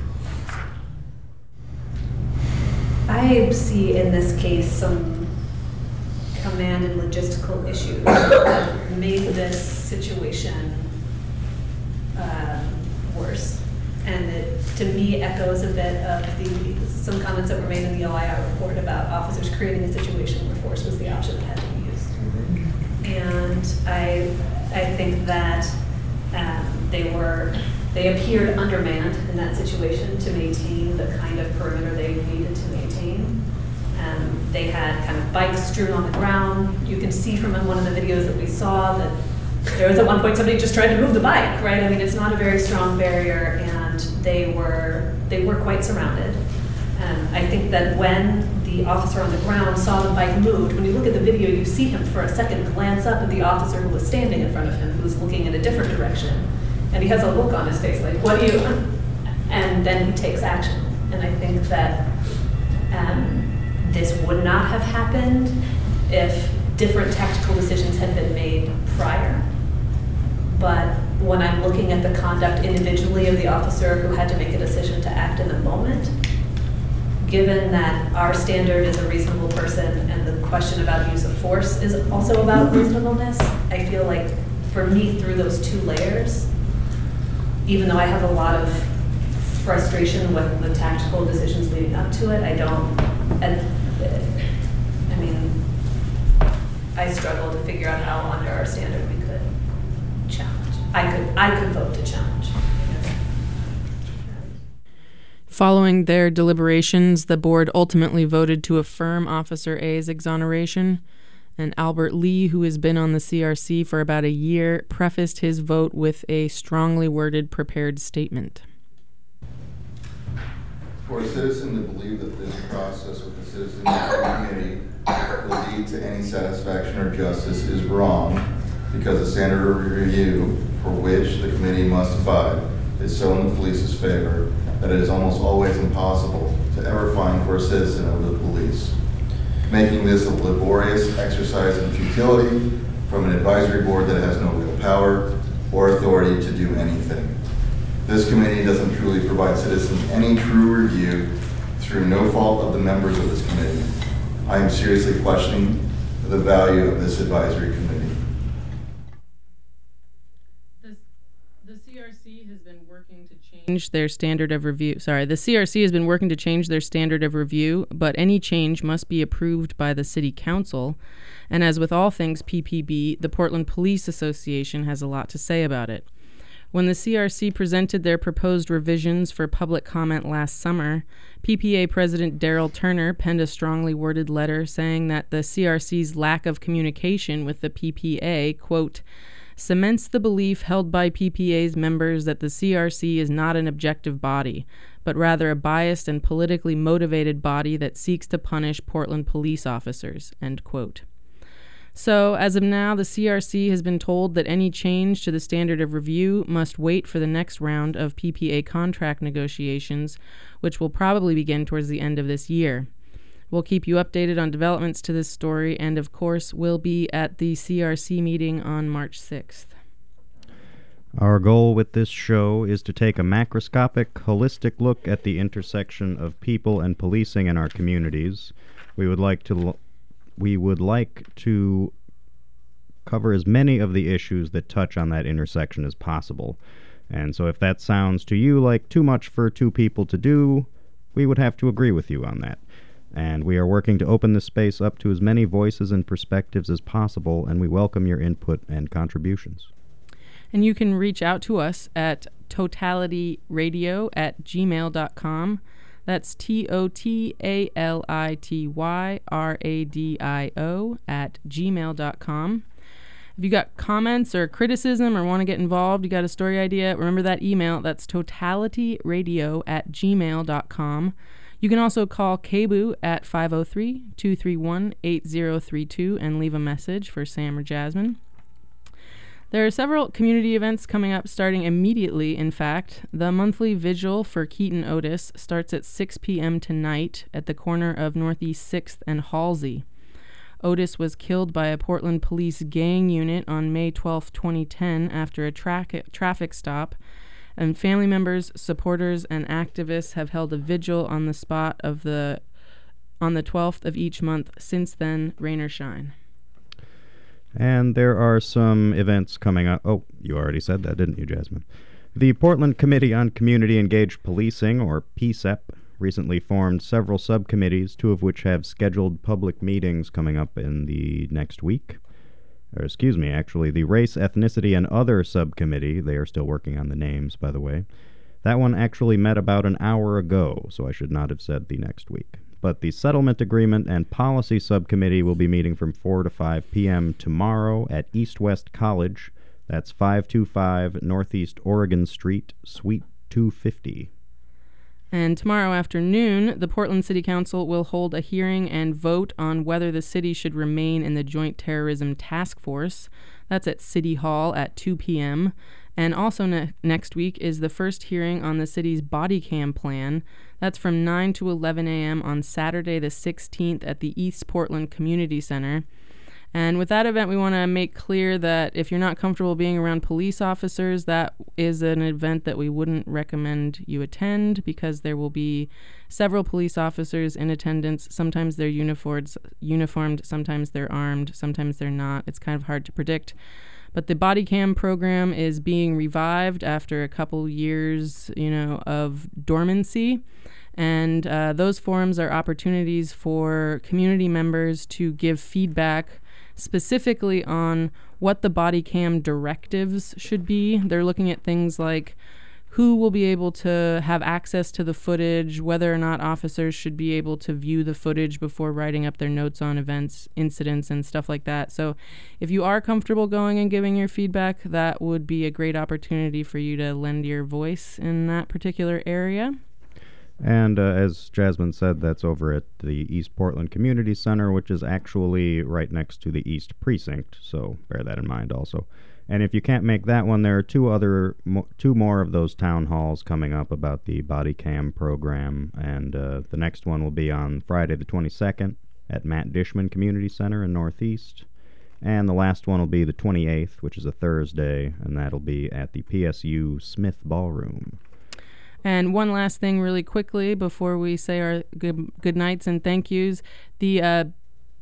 I see in this case some command and logistical issues that made this situation uh, worse. And it, to me, echoes a bit of the some comments that were made in the O I R report about officers creating a situation where force was the option that had to be used. Mm-hmm. And I, I think that um, they were, they appeared undermanned in that situation to maintain the kind of perimeter they needed to maintain. Um, they had kind of bikes strewn on the ground. You can see from one of the videos that we saw that there was at one point somebody just tried to move the bike, right? I mean, it's not a very strong barrier, and they were they were quite surrounded. Um, I think that when the officer on the ground saw the bike moved, when you look at the video, you see him for a second glance up at the officer who was standing in front of him, who's looking in a different direction, and he has a look on his face like, "What do you?" And then he takes action. And I think that um, this would not have happened if different tactical decisions had been made prior. But when I'm looking at the conduct individually of the officer who had to make a decision to act in the moment, given that our standard is a reasonable person and the question about use of force is also about reasonableness, I feel like for me, through those two layers, even though I have a lot of frustration with the tactical decisions leading up to it, I don't, and, I mean, I struggle to figure out how under our standard we could challenge. I could I could vote to challenge. Following their deliberations, the board ultimately voted to affirm Officer A's exoneration, and Albert Lee, who has been on the C R C for about a year, prefaced his vote with a strongly worded prepared statement. For a citizen to believe that this process with the citizen community will lead to any satisfaction or justice is wrong, because the standard of review for which the committee must abide is so in the police's favor that it is almost always impossible to ever find for a citizen of the police, making this a laborious exercise in futility from an advisory board that has no real power or authority to do anything. This committee doesn't truly provide citizens any true review through no fault of the members of this committee. I am seriously questioning the value of this advisory committee. The, the C R C has been working to change change their standard of review. Sorry, the C R C has been working to change their standard of review, but any change must be approved by the City Council. And as with all things P P B, the Portland Police Association has a lot to say about it. When the C R C presented their proposed revisions for public comment last summer, P P A President Daryl Turner penned a strongly worded letter saying that the C R C's lack of communication with the P P A, quote, cements the belief held by P P A's members that the C R C is not an objective body, but rather a biased and politically motivated body that seeks to punish Portland police officers, end quote. So, as of now, the C R C has been told that any change to the standard of review must wait for the next round of P P A contract negotiations, which will probably begin towards the end of this year. We'll keep you updated on developments to this story, and of course, we'll be at the C R C meeting on March sixth. Our goal with this show is to take a macroscopic, holistic look at the intersection of people and policing in our communities. We would like to... L- We would like to cover as many of the issues that touch on that intersection as possible. And so if that sounds to you like too much for two people to do, we would have to agree with you on that. And we are working to open this space up to as many voices and perspectives as possible, and we welcome your input and contributions. And you can reach out to us at totalityradio at gmail dot com. That's T O T A L I T Y R A D I O at gmail dot com. If you got comments or criticism or want to get involved, you got a story idea, remember that email. That's totalityradio at gmail dot com. You can also call K B U at five oh three, two three one, eight oh three two and leave a message for Sam or Jasmine. There are several community events coming up starting immediately, in fact. The monthly vigil for Keaton Otis starts at six p.m. tonight at the corner of Northeast sixth and Halsey. Otis was killed by a Portland police gang unit on May twelfth, twenty ten after a tra- traffic stop, and family members, supporters, and activists have held a vigil on the spot of the on the twelfth of each month since then, rain or shine. And there are some events coming up. Oh, you already said that, didn't you, Jasmine? The Portland Committee on Community Engaged Policing, or P C E P, recently formed several subcommittees, two of which have scheduled public meetings coming up in the next week. Or, excuse me, actually, the Race, Ethnicity, and Other Subcommittee, they are still working on the names, by the way. That one actually met about an hour ago, so I should not have said the next week. But the Settlement Agreement and Policy Subcommittee will be meeting from four to five p.m. tomorrow at East West College. That's five twenty-five Northeast Oregon Street, Suite two fifty. And tomorrow afternoon, the Portland City Council will hold a hearing and vote on whether the city should remain in the Joint Terrorism Task Force. That's at City Hall at two p.m. And also ne- next week is the first hearing on the city's body cam plan. That's from nine to eleven a.m. on Saturday the sixteenth at the East Portland Community Center. And with that event, we want to make clear that if you're not comfortable being around police officers, that is an event that we wouldn't recommend you attend because there will be several police officers in attendance. Sometimes they're uniformed, uniformed, sometimes they're armed, sometimes they're not. It's kind of hard to predict. But the body cam program is being revived after a couple years, you know, of dormancy. And uh, those forums are opportunities for community members to give feedback specifically on what the body cam directives should be. They're looking at things like who will be able to have access to the footage, whether or not officers should be able to view the footage before writing up their notes on events, incidents, and stuff like that. So if you are comfortable going and giving your feedback, that would be a great opportunity for you to lend your voice in that particular area. And uh, as Jasmine said, that's over at the East Portland Community Center, which is actually right next to the East Precinct, so bear that in mind also. And if you can't make that one, there are two other, mo- two more of those town halls coming up about the body cam program, and uh, the next one will be on Friday the twenty-second at Matt Dishman Community Center in Northeast, and the last one will be the twenty-eighth, which is a Thursday, and that'll be at the P S U Smith Ballroom. And one last thing really quickly before we say our good, good nights and thank yous. The uh,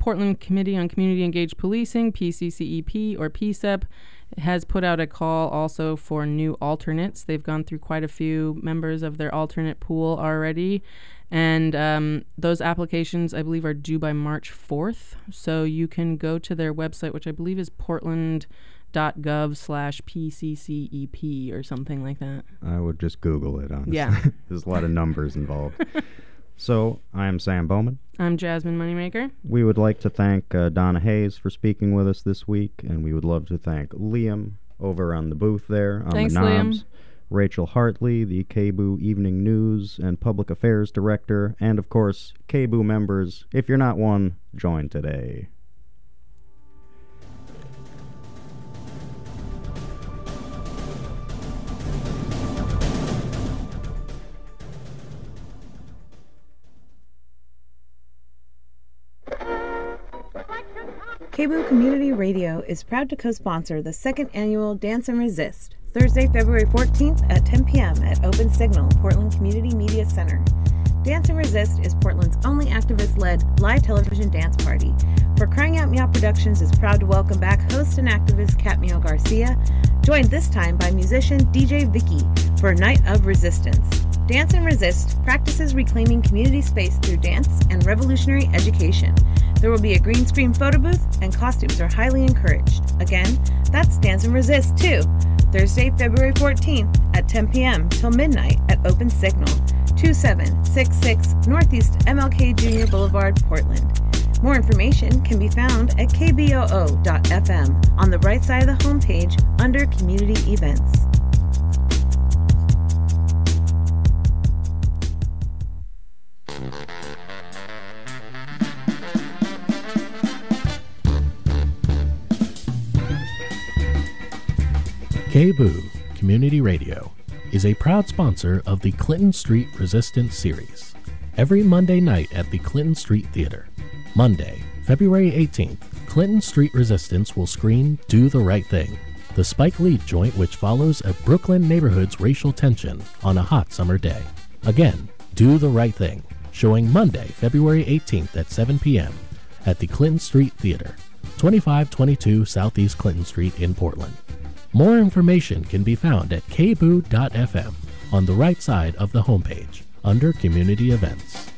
Portland Committee on Community Engaged Policing, P C C E P or P C E P, has put out a call also for new alternates. They've gone through quite a few members of their alternate pool already. And um, those applications, I believe, are due by March fourth. So you can go to their website, which I believe is portland.gov slash PCCEP or something like that. I would just Google it, honestly. Yeah. There's a lot of numbers involved. So, I'm Sam Bowman. I'm Jasmine Moneymaker. We would like to thank uh, Donna Hayes for speaking with us this week, and we would love to thank Liam over on the booth there on Thanks, the knobs. Liam. Rachel Hartley, the K B U Evening News and Public Affairs Director, and of course, K B U members. If you're not one, join today. K B U Community Radio is proud to co-sponsor the second annual Dance and Resist, Thursday, February fourteenth at ten p.m. at Open Signal, Portland Community Media Center. Dance and Resist is Portland's only activist-led live television dance party. For Crying Out Meow Productions is proud to welcome back host and activist Kat Meow Garcia, joined this time by musician D J Vicky for a night of resistance. Dance and Resist practices reclaiming community space through dance and revolutionary education. There will be a green screen photo booth, and costumes are highly encouraged. Again, that's Dance and Resist, too. Thursday, February fourteenth at ten p.m. till midnight at Open Signal, two seven six six Northeast M L K Junior Boulevard, Portland. More information can be found at k b o o dot f m on the right side of the homepage under Community Events. K B U Community Radio is a proud sponsor of the Clinton Street Resistance series. Every Monday night at the Clinton Street Theater. Monday, February eighteenth, Clinton Street Resistance will screen Do the Right Thing, the Spike Lee joint which follows a Brooklyn neighborhood's racial tension on a hot summer day. Again, Do the Right Thing, showing Monday, February eighteenth at seven p.m. at the Clinton Street Theater, twenty-five twenty-two Southeast Clinton Street in Portland. More information can be found at k b u dot f m on the right side of the homepage under Community Events.